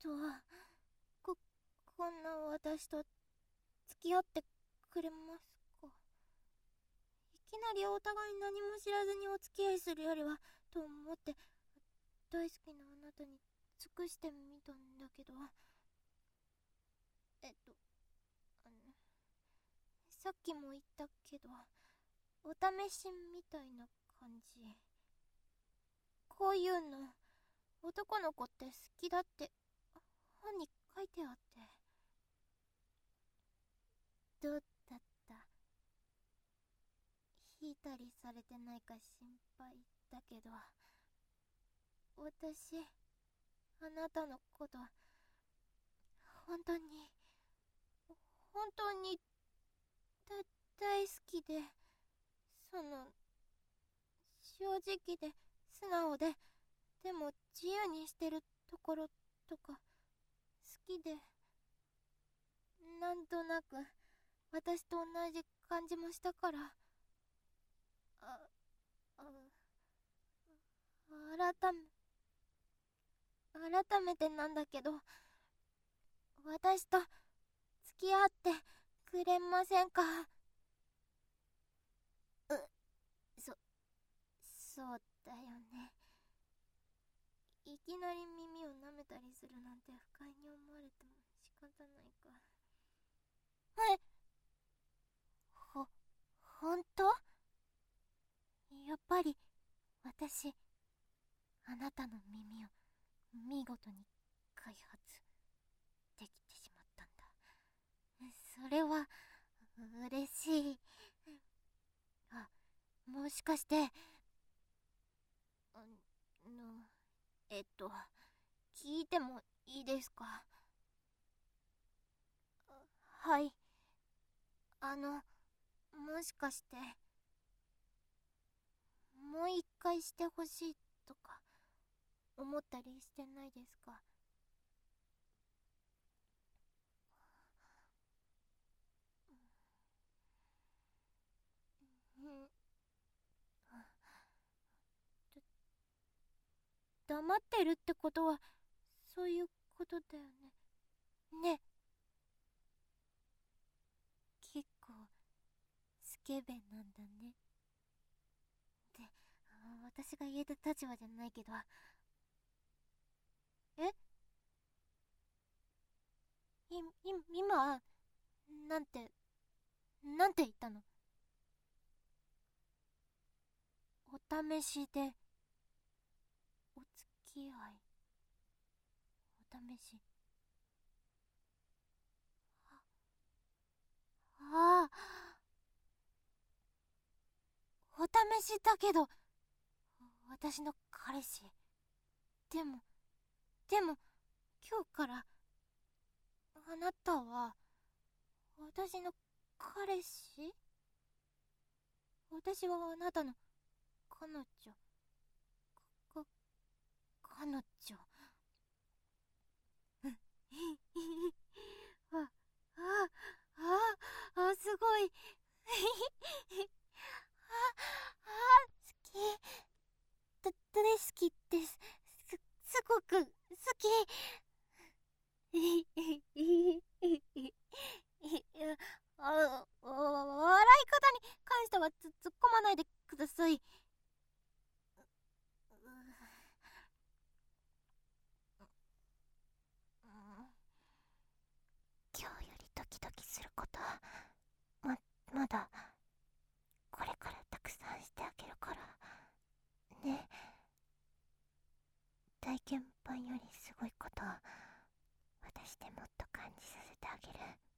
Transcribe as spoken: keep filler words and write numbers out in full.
と、こ、こんな私と付き合ってくれますか？いきなりお互い何も知らずにお付き合いするよりはと思って大好きなあなたに尽くしてみたんだけど、えっとあのさっきも言ったけど、お試しみたいな感じ。こういうの男の子って好きだって本に書いてあって。どうだった？引いたりされてないか心配だけど、私あなたのこと本当に本当にだ大好きで、その正直で素直で、でも自由にしてるところとか好きで、なんとなく私と同じ感じもしたから、あ、あ、改め改めてなんだけど、私と付き合ってくれませんか？う、そ、そうだよね。いきなり耳を舐めたりするなんて不快に思われても仕方ないか。え、ほ、ほんと？やっぱり私あなたの耳を見事に開発できてしまったんだ。それは嬉しい。あ、もしかして、あの、えっと、聞いてもいいですか？はい。あの、もしかして、もう一回してほしいとか、思ったりしてないですか？うん。だ黙ってるってことは、そういうことだよね。ね。結構、スケベなんだね。って私が言えた立場じゃないけど。えい、い、今、なんて、なんて言ったの？お試しで、お付き合い。お試し。ああ、お試しだけど、私の彼氏。でも、でも、今日から、あなたは、私の彼氏？私はあなたの彼女。か、彼女。あ、あ、あ、あ、すごい。あ、あ、好き。だ、大好きです。す、すごく好き。いや、あ、笑い方に関してはつ突っ込まないでください。今日よりドキドキすることはま、まだこれからたくさんしてあげるからね。体験版よりすごいことを私でもっと感じさせてあげる。